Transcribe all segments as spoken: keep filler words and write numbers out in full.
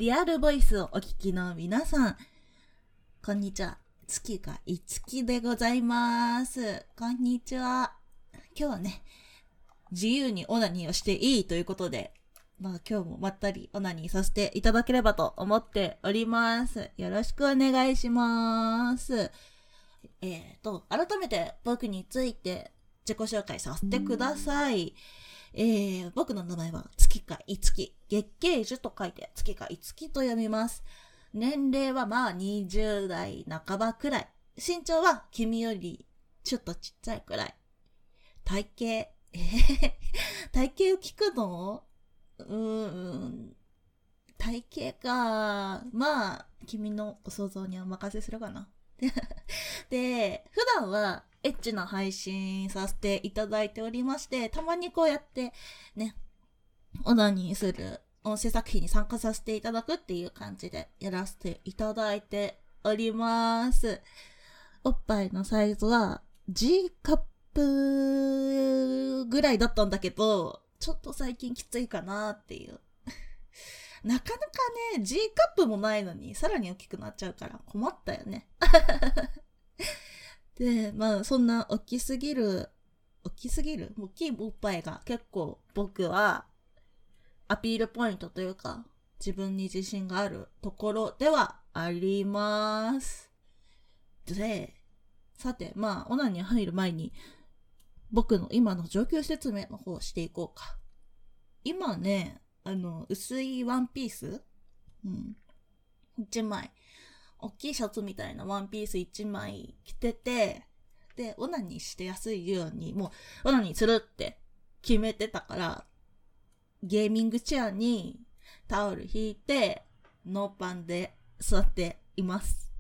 リアルボイスをお聞きの皆さん、こんにちは。月がいつきでございます。こんにちは。今日はね、自由にオナニーをしていいということで、まあ今日もまったりオナニーさせていただければと思っております。よろしくお願いします。えーと、改めて僕について自己紹介させてください。えー、僕の名前は月かいつき、月桂樹と書いて月かいつきと読みます。年齢はまあにじゅうだいなかばくらい。身長は君よりちょっとちっちゃいくらい。体型、えー、体型を聞くのうーん、体型か。まあ、君のご想像にお任せするかな。で、普段はエッチな配信させていただいておりまして、たまにこうやってね、オナニーする音声作品に参加させていただくっていう感じでやらせていただいております。おっぱいのサイズは G カップぐらいだったんだけど、ちょっと最近きついかなっていう。なかなかね、G カップもないのにさらに大きくなっちゃうから困ったよね。で、まあそんな大きすぎる、大きすぎる大きいおっぱいが結構僕はアピールポイントというか、自分に自信があるところではあります。で、さて、まあ、オナに入る前に、僕の今の状況説明の方をしていこうか。今ね、あの、薄いワンピースうん。一枚。大きいシャツみたいなワンピース一枚着てて、で、オナニーしてやすいように、もう、オナニーするって決めてたから、ゲーミングチェアにタオル引いてノーパンで座っています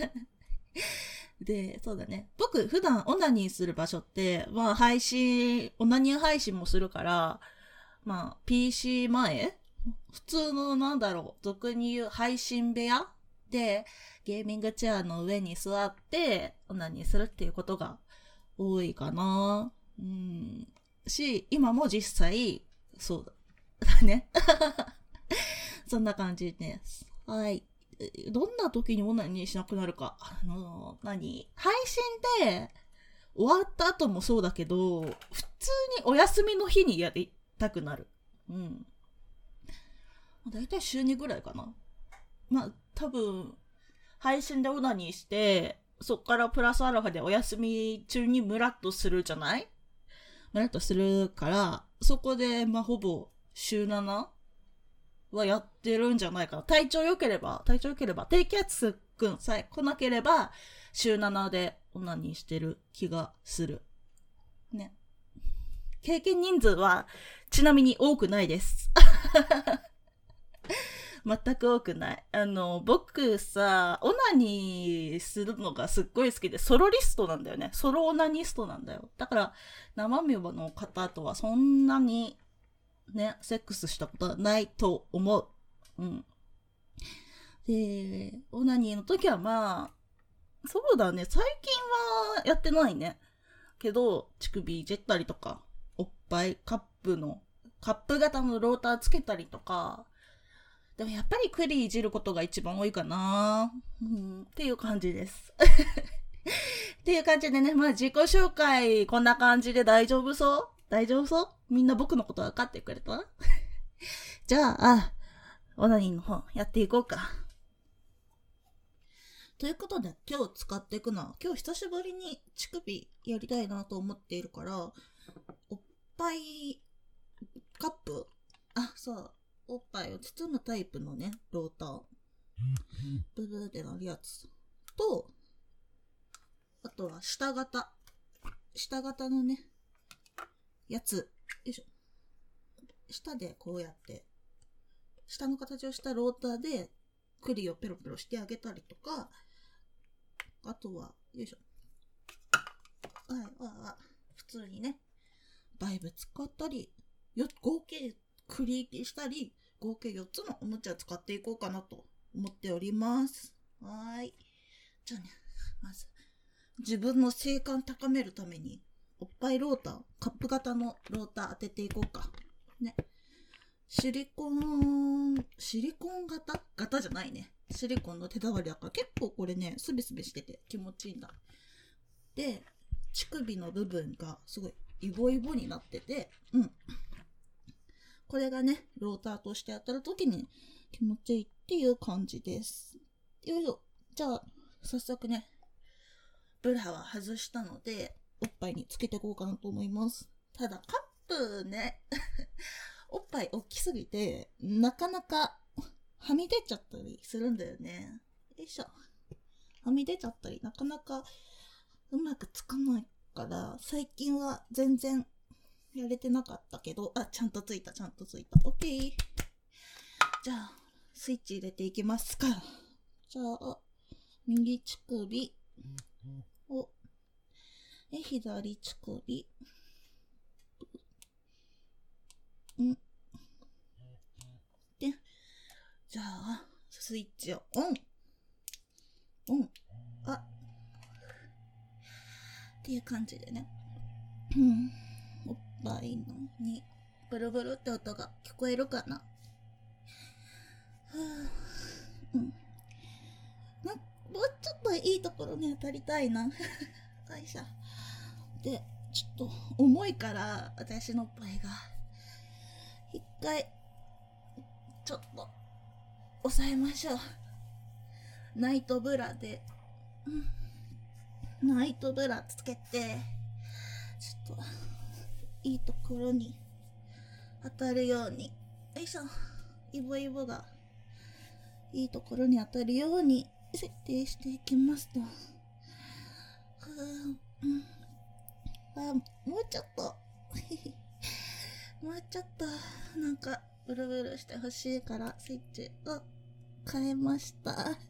で、そうだね、僕普段オナニーする場所ってまあ配信オナニー配信もするから、まあ ピーシー 前普通のなんだろう俗に言う配信部屋でゲーミングチェアの上に座ってオナニーするっていうことが多いかな。うんし、今も実際そうだだねそんな感じです。はい。どんな時にオナニーしなくなるか。あの、何配信で終わった後もそうだけど、普通にお休みの日にやりたくなる。うん。だいたい週にぐらいかな。まあ、多分、配信でオナニーして、そっからプラスアルファでお休み中にムラっとするじゃないムラっとするから、そこで、まあ、ほぼ、週ななはやってるんじゃないかな。体調良ければ、体調良ければ、低気圧くんさえ来なければ、週ななでオナニーしてる気がする。ね。経験人数は、ちなみに多くないです。全く多くない。あの、僕さ、オナニーするのがすっごい好きで、ソロリストなんだよね。ソロオナニストなんだよ。だから、生身の方とはそんなに、ね、セックスしたことはないと思う。うん。で、オナニーの時はまあ、そうだね、最近はやってないね。けど、乳首いじったりとか、おっぱいカップの、カップ型のローターつけたりとか、でもやっぱりクリいじることが一番多いかな、うん、っていう感じです。っていう感じでね、まあ自己紹介こんな感じで大丈夫そう大丈夫そうみんな僕のこと分かってくれたじゃあ、オナニーの方やっていこうか。ということで、今日使っていくのは、今日久しぶりに乳首やりたいなと思っているから、おっぱいカップあ、そう、おっぱいを包むタイプのね、ローター。ブブーってなるやつ。と、あとは下型。下型のね、やつ。よいしょ。下でこうやって、下の形をしたローターで、クリをペロペロしてあげたりとか、あとは、よいしょ。はい、ああ、普通にね、バイブ使ったり、よ合計クリしたり、合計よっつのおもちゃを使っていこうかなと思っております。はーい。じゃあね、まず、自分の性感高めるために、おっぱいローター、カップ型のローター当てていこうか。ね。 シリコン、シリコン型型じゃないね。シリコンの手触りだから結構これね、スベスベしてて気持ちいいんだ。で、乳首の部分がすごいイボイボになってて、うん。これがね、ローターとして当たるときに気持ちいいっていう感じです。よいしょ。じゃあ、早速ね、ブラは外したので、おっぱいにつけていこうかなと思います。ただ、カップね、おっぱい大きすぎて、なかなかはみ出ちゃったりするんだよね。よいしょ。はみ出ちゃったり、なかなかうまくつかないから、最近は全然やれてなかったけど、あ、ちゃんとついた、ちゃんとついた。オッケー。じゃあ、スイッチ入れていきますか。じゃあ、右乳首を、え、左乳首。ん。で、じゃあ、スイッチをオン。オン。あ。っていう感じでね。うん。おっぱいのに、ブルブルって音が聞こえるかな。はぁ。うん。な、もうちょっといいところに当たりたいな。会社。で、ちょっと重いから、私のおっぱいが。一回、ちょっと、抑えましょう。ナイトブラで、うん、ナイトブラつけて、ちょっと、いいところに当たるように、よいしょ、イボイボが、いいところに当たるように設定していきますと。はぁ、うん、あ、もうちょっと、もうちょっと、なんか、ブルブルしてほしいから、スイッチを変えました。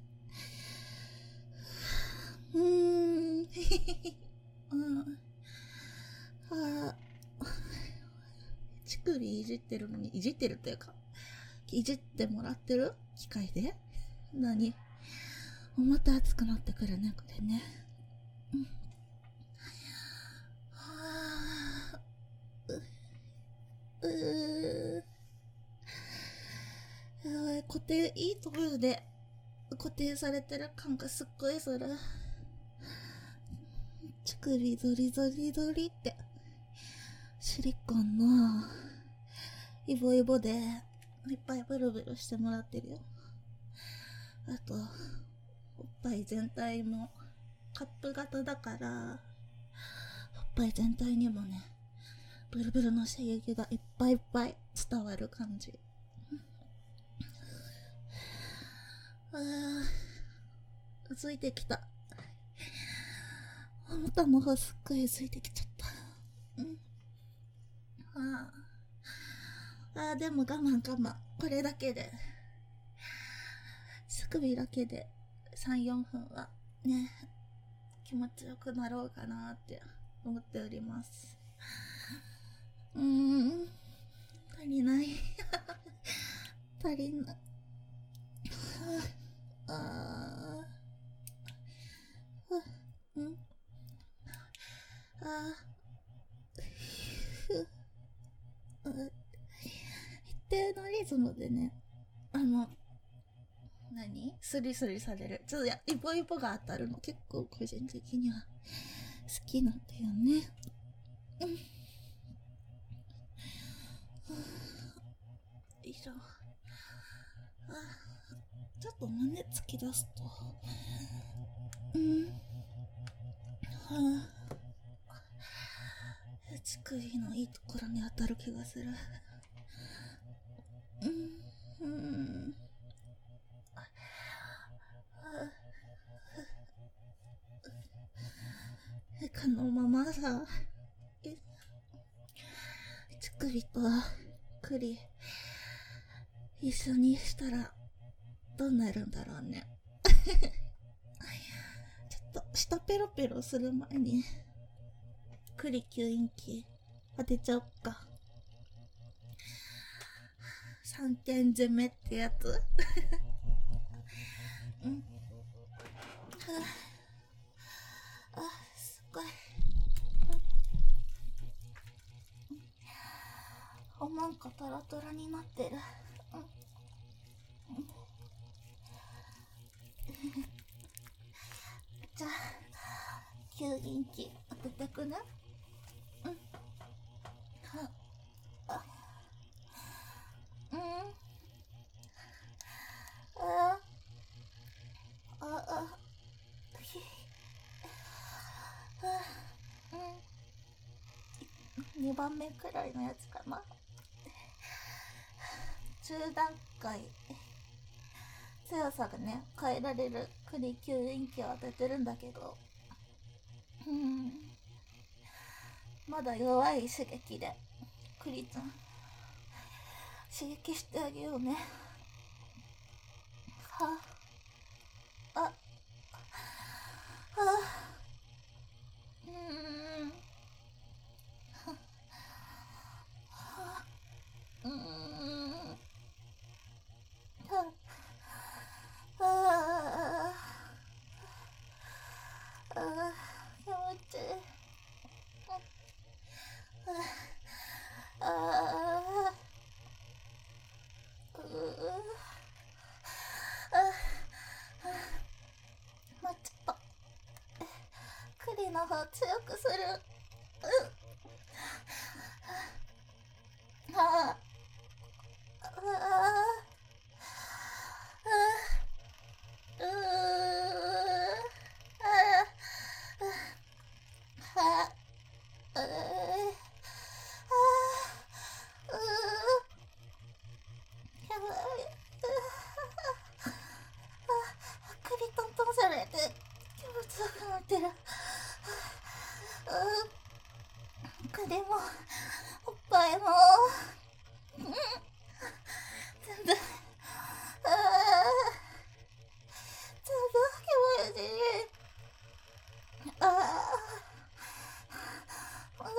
うーん。うん。はあ。乳首いじってるのに、いじってるというか、いじってもらってる機械で何また熱くなってくるね、これね。うん。はあ。う、うー。固定、いいところで固定されてる感がすっごいする。乳首ゾリゾリゾリって。シリコンのイボイボでいっぱいブルブルしてもらってるよ。あと、おっぱい全体もカップ型だから、おっぱい全体にもね、ブルブルの刺激がいっぱいいっぱい伝わる感じ。あー、ついてきた。おもたの方すっごいついてきちゃった。うん。あーあー、でも我慢我慢。これだけで、乳首だけでさん、よんぷんはね、気持ちよくなろうかなって思っております。うーん、足りない。足りない。ああ、うん、ああ、一定のリズムでね、あの、何スリスリされる。ちょっとや、イボイボが当たるの結構個人的には好きなんだよね。うん。よいしょ。あ、ちょっと胸突き出すと。うん。はあ。乳首のいいところに当たる気がする。うん。うん。このままさ、乳首と栗一緒にしたらどうなるんだろうね。ちょっと舌ペロペロする前に栗吸引器当てちゃおっか。三点攻めってやつ。うん。はあ、あ、すごい。おなんかトロトロになってる。じゃあ吸引器当ててくね。うん。はあうんあああひあうんにばんめくらいのやつかな。中段階強さがね変えられる栗吸引器を当ててるんだけど、うんまだ弱い刺激で栗ちゃん刺激してあげようね。はあああうーんはうーんはあああ気持ちいい。ああうあまあちょっと栗の方強くする。うんはあああうあはうやばい。首トントンされて気持ちよくなってる。首もおっぱいも全部全部気持ちいい。ああう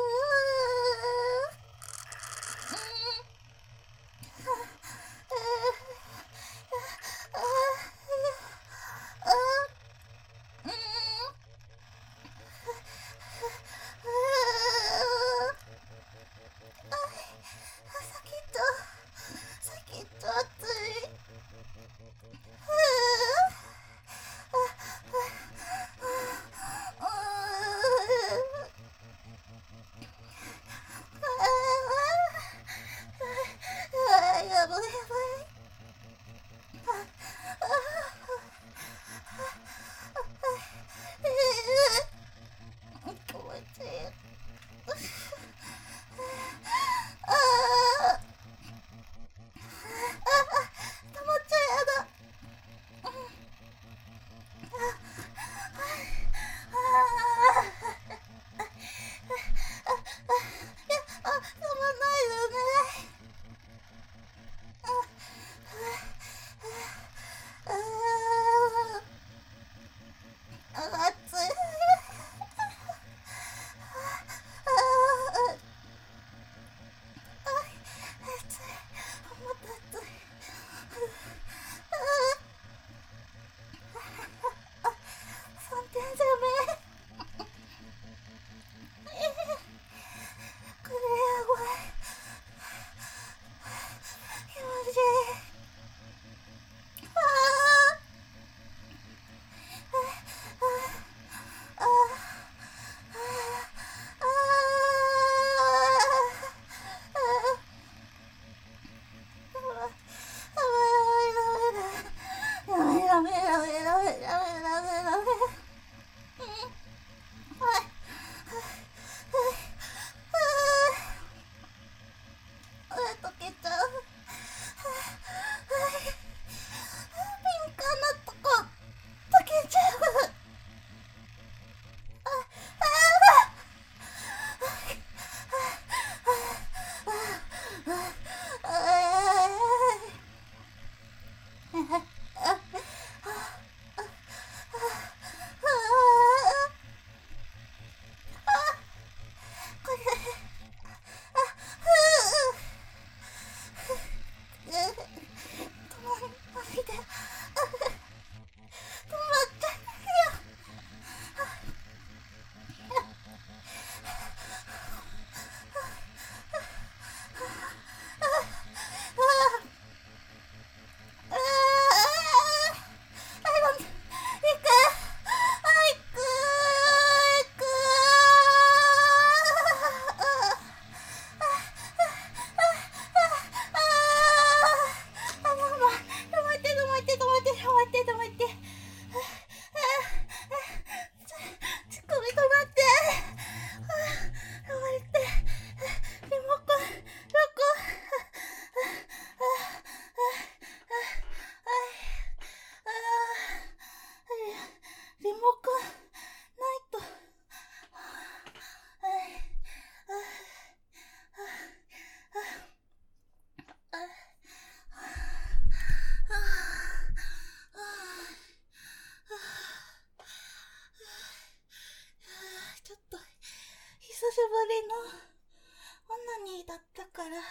のオナニーだったから。や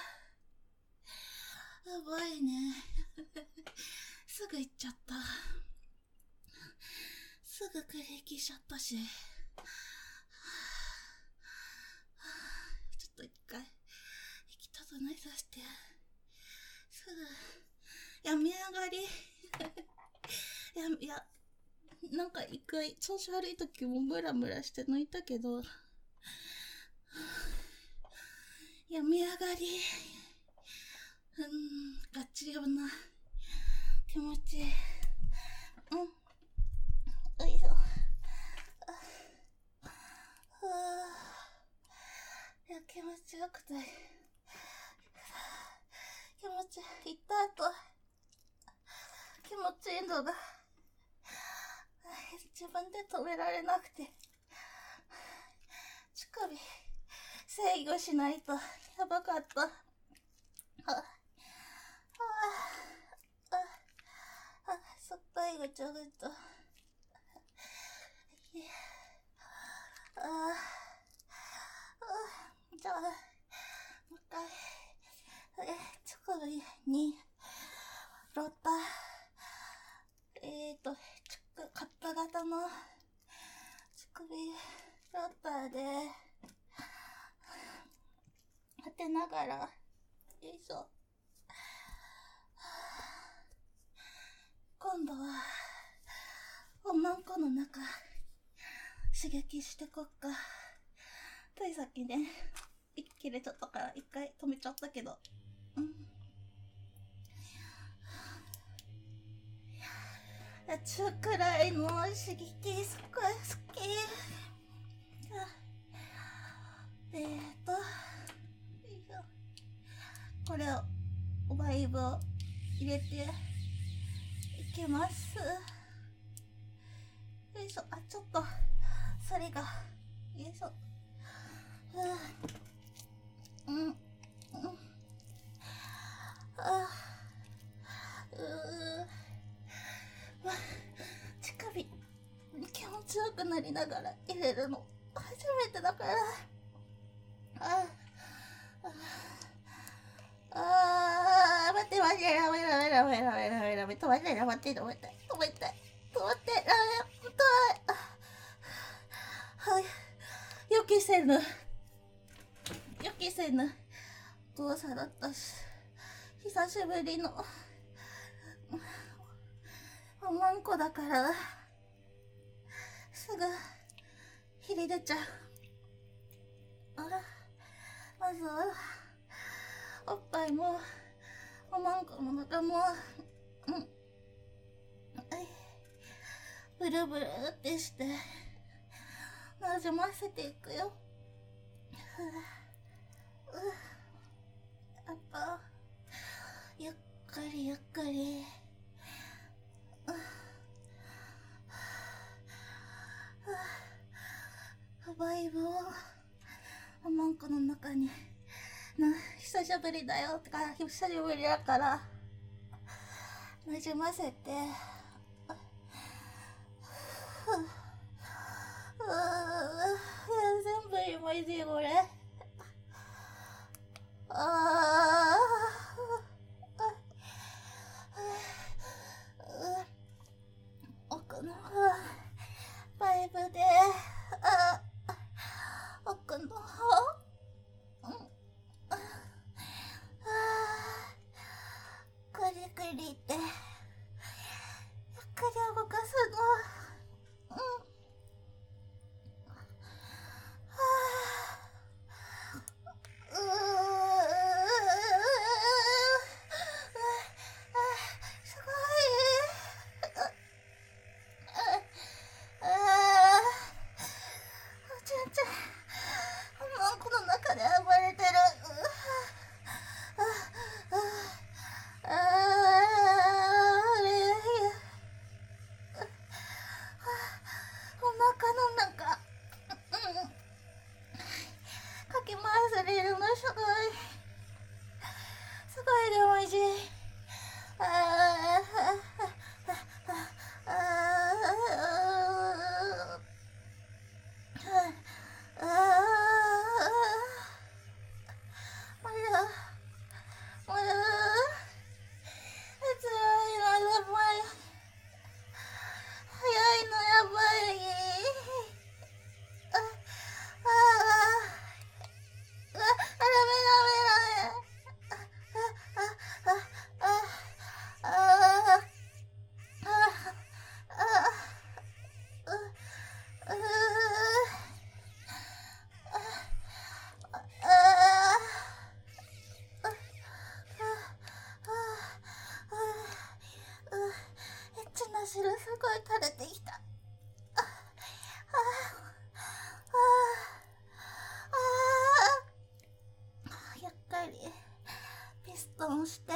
ばいね。すぐ行っちゃった。すぐクリキしちゃったし。ちょっと一回息整えさせて。すぐ病み上がり。いや、いや、なんか一回調子悪い時もムラムラして抜いたけど、病み上がり。うん、がっちりよな気持ちいい。うん、よいしょ。ふぅ、いや気持ちよくて、気持ちいい。行った後気持ちいいのが自分で止められなくて、乳首制御しないとやばかった。ああああ、そっかいぐちゃぐちゃ。ああ、じゃあ、もう一回、え、乳首に、ローター、えーと、カップ型の乳首ローターで、当てながら、よいしょ。今度は、おまんこの中、刺激してこっか。ついさっきね、息切れちゃったから一回止めちゃったけど。うん。中くらいの刺激すっごい好き。えーと、これを、バイブを入れていきます。よいしょ。あ、ちょっとそれがよいしょ。うん、うん、あうー乳首気持ちよくなりながら入れるの初めてだから。あああー、待って待って、やめろやめろやめろやめろやめろやめろ、止まって止まって止まって止まって止まって、あー、痛い。はい、予期せぬ予期せぬ動作だったし、久しぶりのおまんこだからすぐひり出ちゃう。あ、まずはおっぱいもおまんこの中も、うん、ブルブルってしてなじませていくよ。やっぱゆっくりゆっくり。バイブをおまんこの中にな、久しぶりだよとか、久しぶりだからなじませて、全部今いじこれ。あー、奥のパイプで、あ、奥の方、うん、あ、くりくりってゆっくり動かすの。うん、うー、すごい。ああ、 い垂れてきた。ああああ、ゆっくりピストンして、あ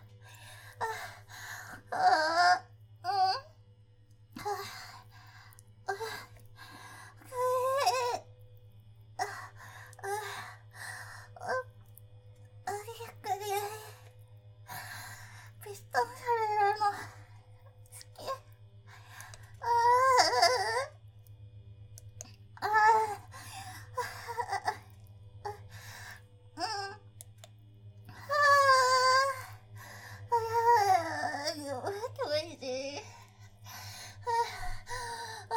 ああ、うん、ああ、ああ、ああ、ああ、ゆっくりピストンされるの好き。ああ、ああ、うん、ああ、気持ちいい。あ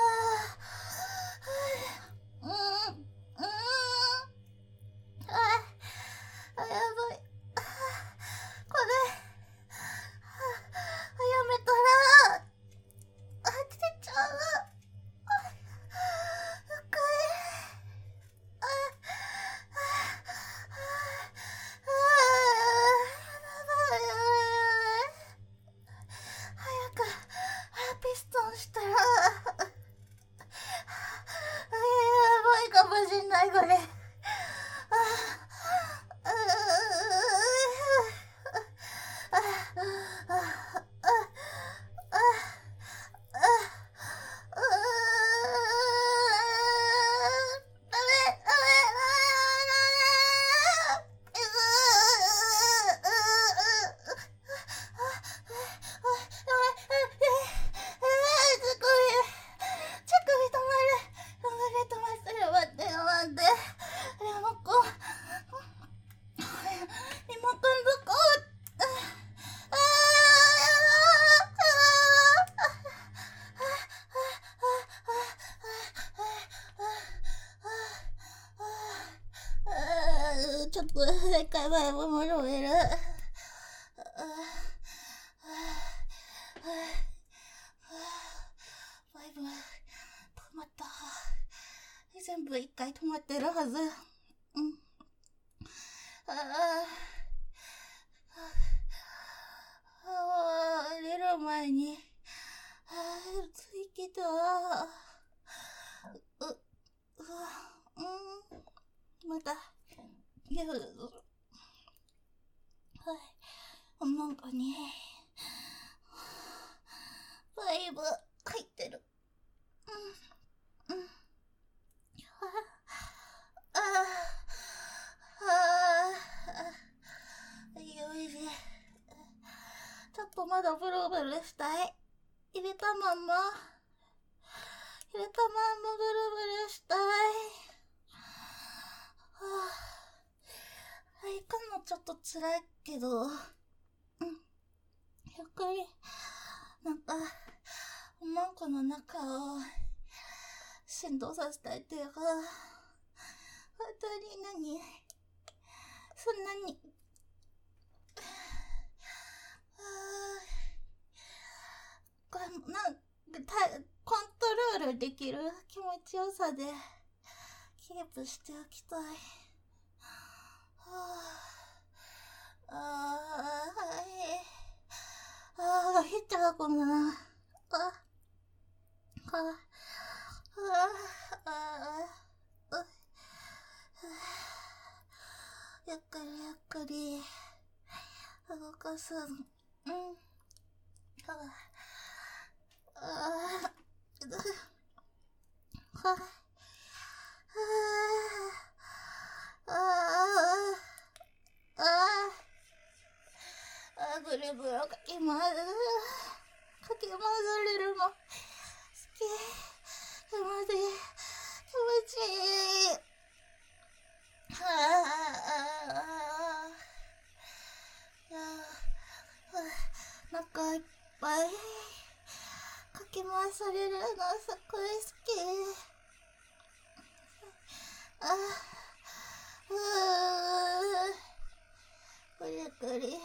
あ、うん、うん、ああ、やばい。これ、やめたら、あ、出ちゃう。深い。あ、あ、あ、やばい。早く、ピストンしたら、やばいかもしんない、これ。ちょっと一回前も戻れる。バイブ止まった。全部一回止まってるはず。うん。ああ。ああ、寝る前に。ああ、ついきた。う、う、うん。また。いや、はい。なんかね。バイブ入ってる。うん。うん。ああ。ああ。よいしょ。ちょっとまだブルブルしたい。入れたまんま。入れたまんまブルブルしたい。はあ。行くのちょっと辛いけど。うん。やっぱり、なんか、おまんこの中を振動させたいっていうか、本当に何そんなに、これ、なんか、コントロールできる気持ちよさで、キープしておきたい。はあ、ああ、はい。ああ、減っちゃうかな。あ、あ、あ、あ、あ、ゆっくりゆっくり動かす。うん。あ、あ、あ、は、あ、あ、あ、あ、ぐるぐるかき回る。かき回されるの好き。気持ちいい。気持ちいい。はあ、なんかいっぱいかき回されるのすっごい好き。ああ、ぐりぐり。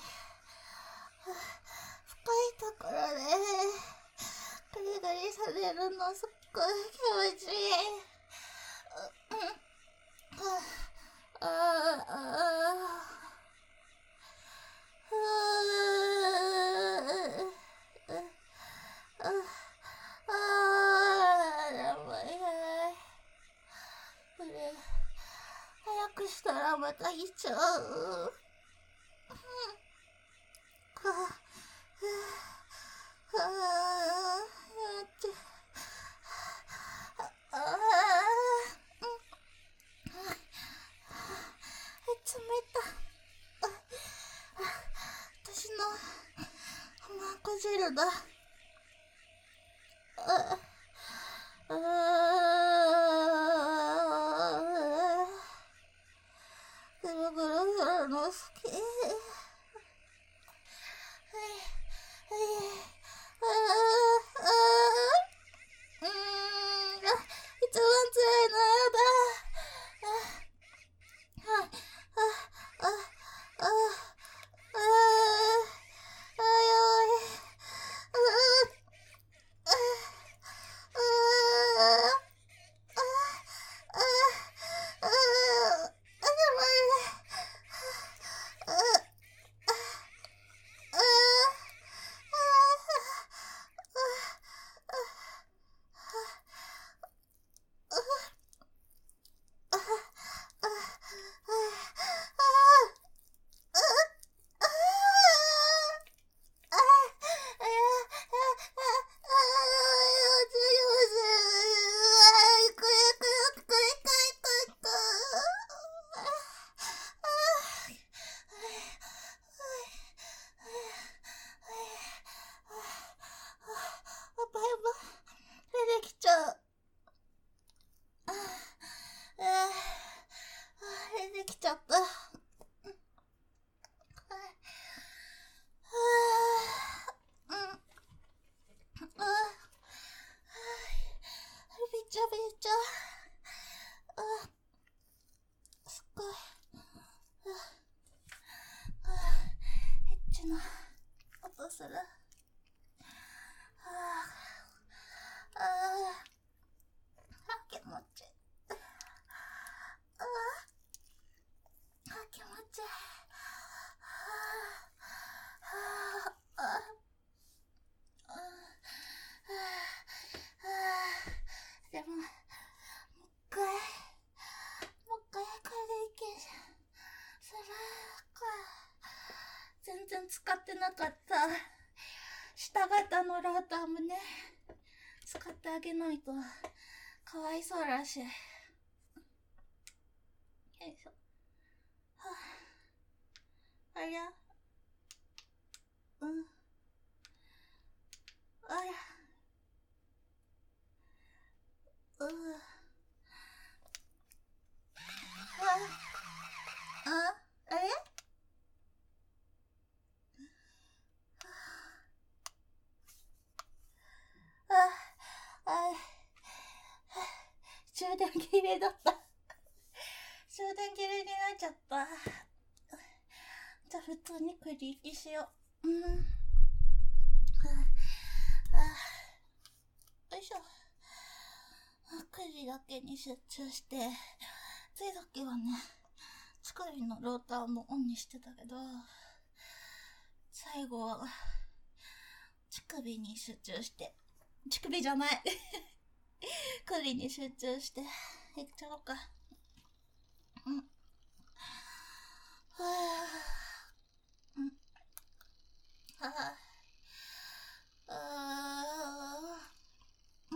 深いところでぐりぐりされるのすっごい気持ちいい。ああ、ああ。 がいちゃう。はぁ、はぁ、はぁ、って、ああ、冷た。私のおまんこ汁だ。ああ、ぐるぐるぐるの好き。うーん、一番辛いのやだ。あ、あ、あ、あ、あ、あ、あ、よい。あ、あ、あ、あ、あ、あ、あ、やばい。あ、あ、あ、出てきちゃう。ああ、出てきちゃった。びちゃびちゃ。すっごい。エッチな音する。ああ、気持ちいい。ああ、気持ちいい。でも、もう一回、もう一回これでいけんするか。全然使ってなかった。下型のローターもね、使ってあげないとかわいそうらしい。よいしょ。はあ、ありゃ。うん。あら。うう。あ、あ、あれ？あ、あ、充電切れだった。充電切れになっちゃった。じゃあ普通に繰り行きしよう。うん。はあ、あ、よいしょ。くじだけに集中して、ついさっきはね、乳首のローターもオンにしてたけど、最後は乳首に集中して、乳首じゃない首に集中していっちゃおうか。うん。はぁ、うん。はぁ、あー、うん。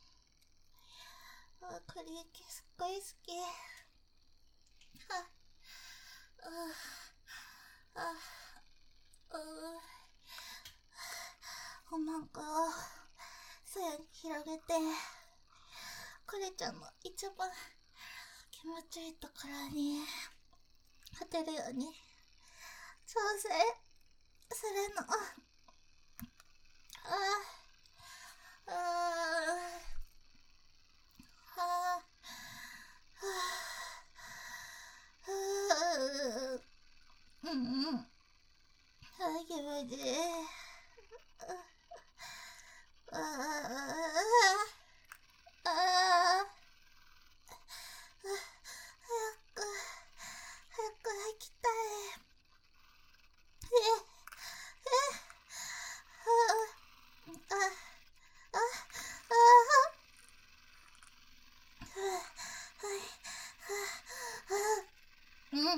あ、クリーキすっごい好き。はぁ、あー、あー、うー、おまんこをさやに広げて、これちゃんの一番気持ちいいところに当てるように調整するの。ああ、ああ、はあ、はあ、うんうん、ああ、気持ちいい。ああ、ああ、早く、早く行きたい。え、え、ああ、ああ、ああ、はい、はあ、うん、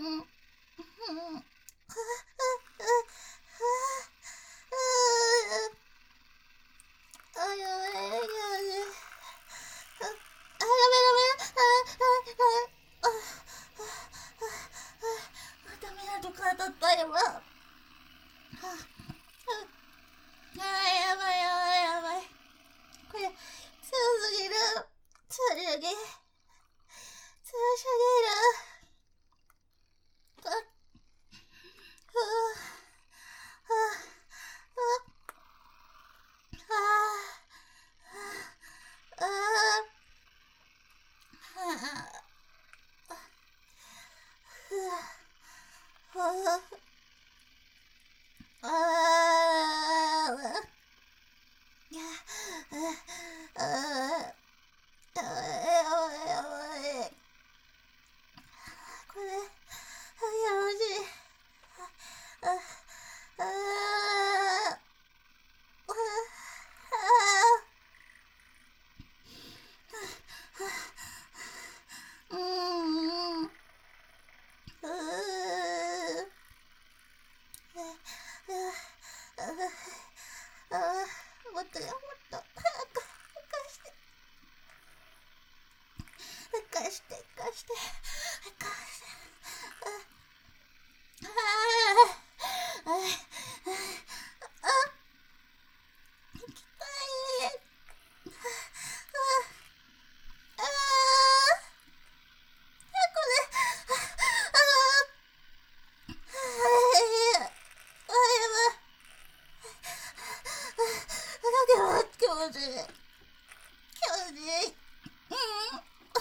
あもっとよ、もっと早く返して返して返して返してああああ行きたいああこれああ気持ちいい気持ちいいうん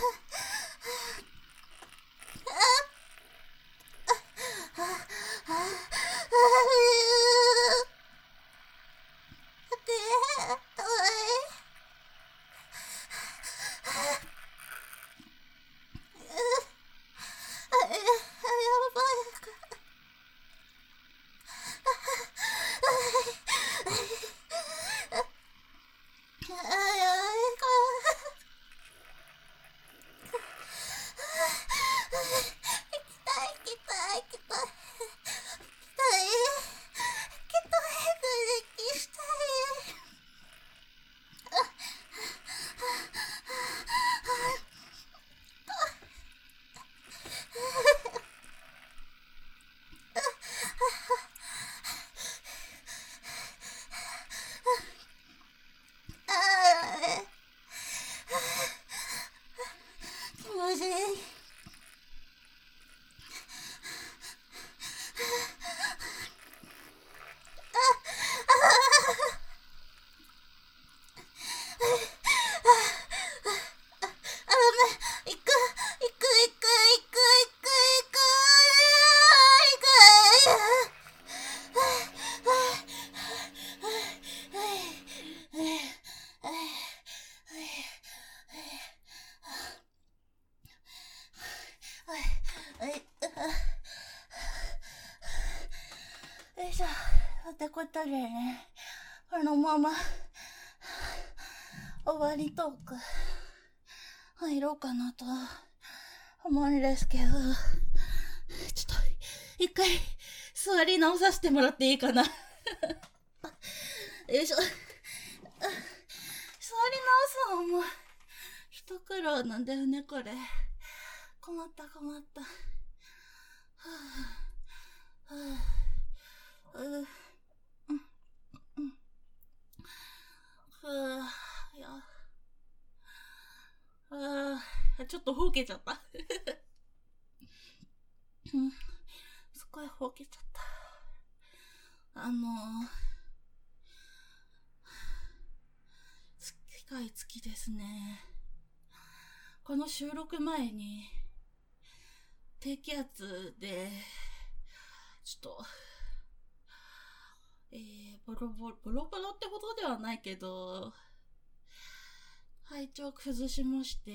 ってことでね、このまま終わりトーク入ろうかなと思うんですけど、ちょっと一回座り直させてもらっていいかなよいしょ。座り直すのも一苦労なんだよね、これ。困った困った。はぁ、はぁ、うぅ、うん、うん。ふぅ、いや。あー、ちょっとほうけちゃった。うん、すごいほうけちゃった。あのー、機械付きですね。この収録前に、低気圧で、ちょっと、えー、ボロボロ、ボロボロってほどではないけど、体調崩しまして、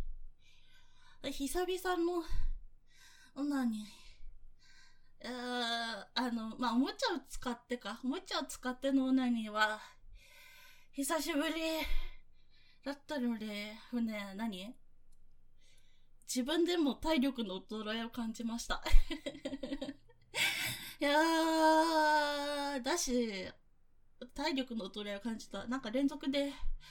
久々のオナニー、あ, あの、まあ、おもちゃを使ってか、おもちゃを使ってのオナニーは、久しぶりだったので、ね、何自分でも体力の衰えを感じました。いやー、だし、体力の衰えを感じた。なんか連続で、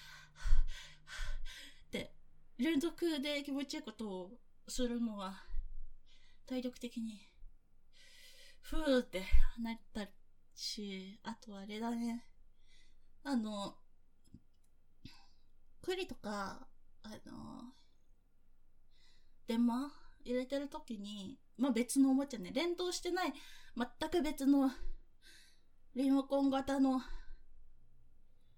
で、連続で気持ちいいことをするのは、体力的に、ふーってなったし、あとあれだね。あの、栗とか、あの、電話入れてるときに、まあ、別のおもちゃね、連動してない、全く別のリモコン型の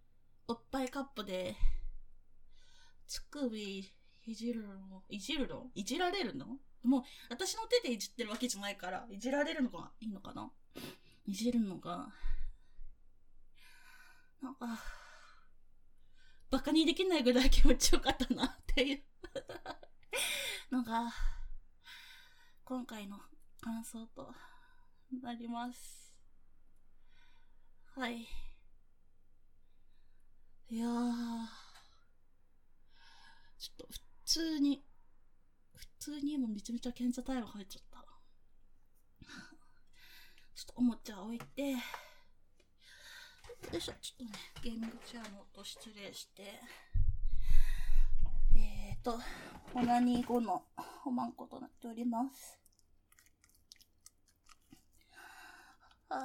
おっぱいカップで乳首いじるのいじるのいじられるのもう私の手でいじってるわけじゃないからいじられるのがいいのかな。いじるのがなんかバカにできないぐらい気持ちよかったなっていうのが今回の感想となります。はい。いやー、ちょっと普通に普通にもめちゃめちゃ賢者タイム入っちゃった。ちょっとおもちゃ置いて、よいしょ、ちょっとね、ゲーミングチェアの音失礼して、えーと、オナニー後のおまんことなっております。あ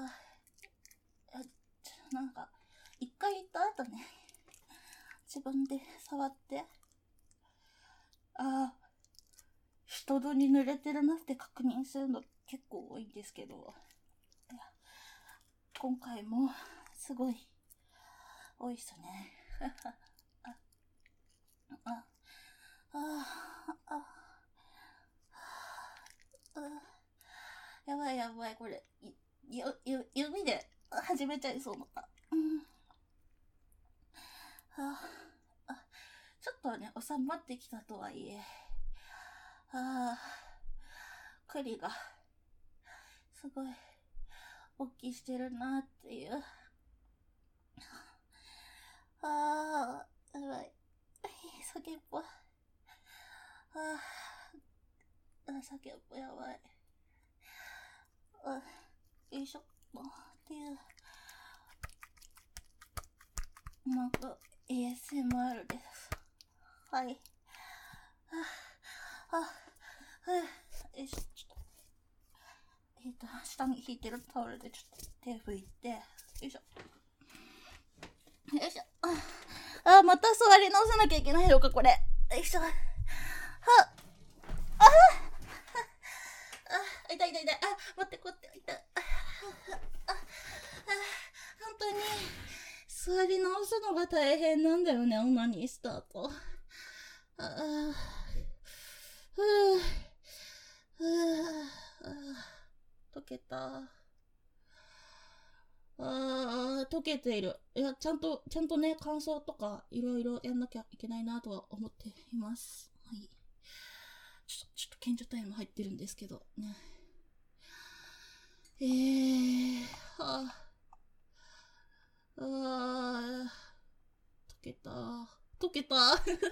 ー、なんか、一回行った後ね、自分で触って、あー、人戸に濡れてるなって確認するの結構多いんですけど、今回もすごい多いっすね。あ、あ、あ、あ、あ、やばいやばい、これ、ゆ、ゆ、指で始めちゃいそうだった。うん。あ、あ、ちょっとね、収まってきたとはいえ、ああ、栗が、すごい、大きいしてるなっていう。ああ、やばい。酒っぽい。ああ、酒っぽいやばい。あ、よいしょ。っていう。なんか、エーエスエムアール です。はい。あ、あ、あ、よいしょ、ちょっと。えっと、下に引いてるタオルでちょっと手拭いて、よいしょ。よいしょ。あ、あ、また座り直さなきゃいけないのか、これ。よいしょ。はっ。あ、あ、あ、痛い痛い痛い。あ、待って、こうやって、痛い。あ、あ、あ、本当に、座り直すのが大変なんだよね、オナニースタート。ああ、ふぅ、ふぅ、溶けた。あー、溶けている。いや、ちゃんと、ちゃんとね、感想とか、いろいろやんなきゃいけないなとは思っています。はい。ちょっと、ちょっと、賢者タイム入ってるんですけど、ね。えー、はぁ、あー、溶けた。溶けた。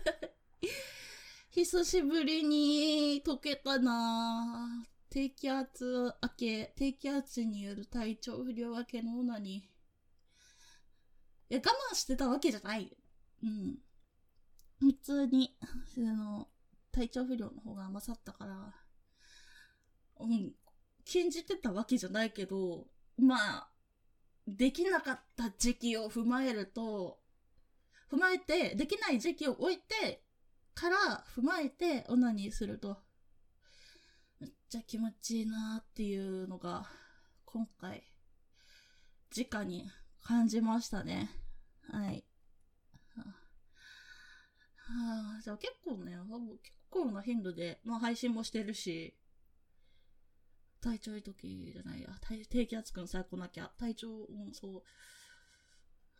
久しぶりに溶けたなぁ。低気圧明け、低気圧による体調不良明けのオナニー。いや、我慢してたわけじゃない。うん。普通に、あの、体調不良の方が勝ったから、うん、禁じてたわけじゃないけど、まあ、できなかった時期を踏まえると、踏まえて、できない時期を置いて、から踏まえてオナニーすると、めっちゃ気持ちいいなっていうのが今回直に感じましたね。はい。はあ、じゃあ結構ね、結構な頻度で、まあ配信もしてるし、体調いい時じゃないや、低気圧くん最高なきゃ、体調、うん、そう。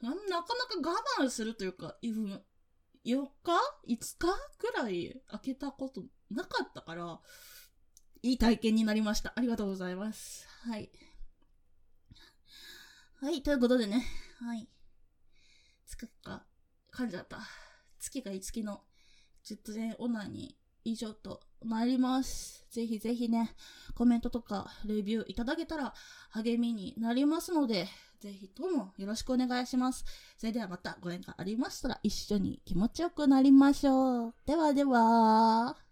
な, なかなか我慢するというか、よっか ?いつ 日くらい開けたことなかったから、いい体験になりました。ありがとうございます。はい。はい、ということでね。はい。つくか、噛んじゃった。月がいつきの実演オナニー以上となります。ぜひぜひね、コメントとかレビューいただけたら励みになりますので、ぜひともよろしくお願いします。それではまたご縁がありましたら一緒に気持ちよくなりましょう。ではでは。